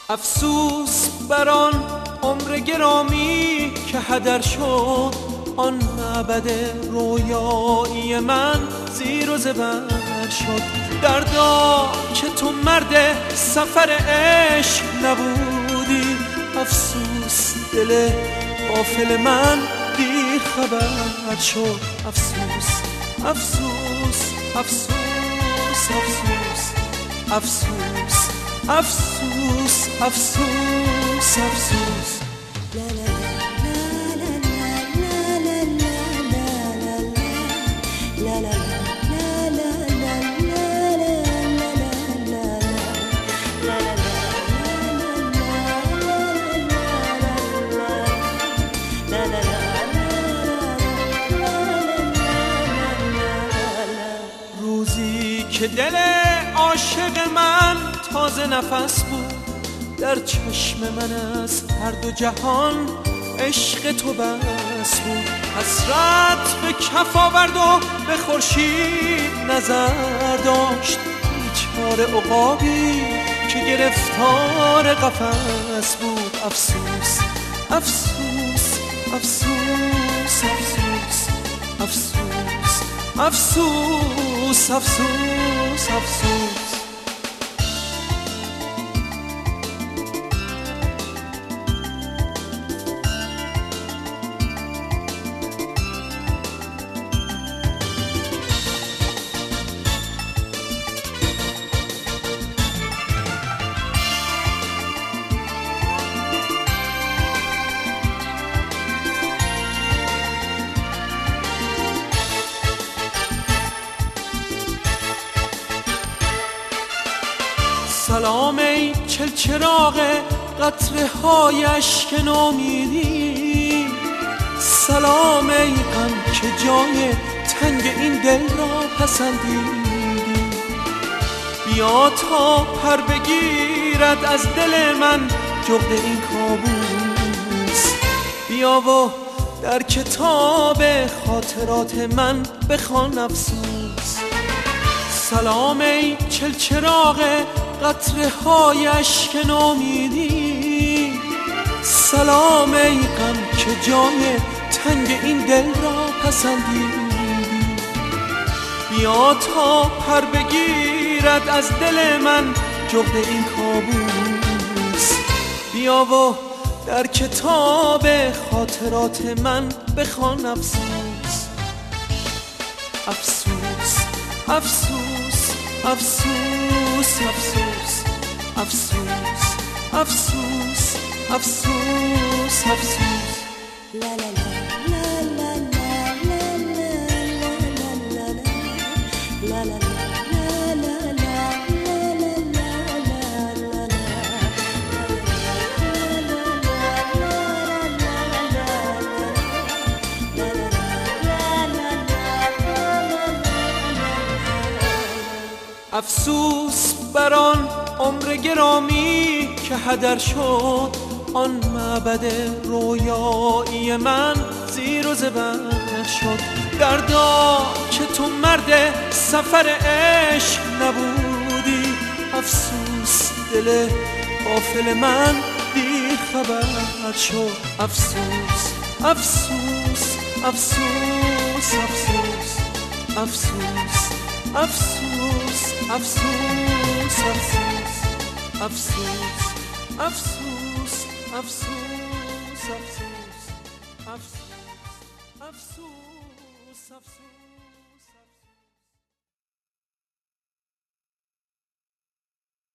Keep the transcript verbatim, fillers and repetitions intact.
افسوس بر آن عمر گرامی که هدر شد، آن معبد رویایی من زیر و زبر شد. دردا که تو مرد سفر عشق نبودی، افسوس دل غافل من دیر خبر شد. افسوس افسوس افسوس افسوس افسوس افسوس افسوس افسوس روزی که دل عاشق من تازه نفس بود، در چشم من از هر دو جهان عشق تو بس بود. حسرت به کف آورد و به خورشید نظر داشت، بیچاره عقابی که گرفتار قفس بود. افسوس افسوس افسوس افسوس افسوس افسوس افسوس افسوس سلام ای چلچراغ قطره های اشک نومیدی، سلام ای غم که جای تنگ این دل را پسندیدی. بیا تا پر بگیرد از دل من جغد این کابوس، بیا و در کتاب خاطرات من بخوان افسوس. سلام ای چلچراغ قطره های اشک نومیدی، سلام ای غم که جای تنگ این دل را پسندیدی. بیا تا پر بگیرد از دل من جغد این کابوس، بیا و در کتاب خاطرات من بخوان افسوس. افسوس افسوس افسوس افسوس افسوس افسوس افسوس افسوس لا لا لا لا لا لا لا لا افسوس بر آن عمر گرامی که هدر شد، آن معبد رویایی من زیر و زبر شد. دردا که تو مرد سفر عشق نبودی، افسوس دل غافل من دیر خبر شد. افسوس افسوس افسوس افسوس افسوس افسوس افسوس افسوس افسوس افسوس افسوس افسوس افسوس افسوس افسوس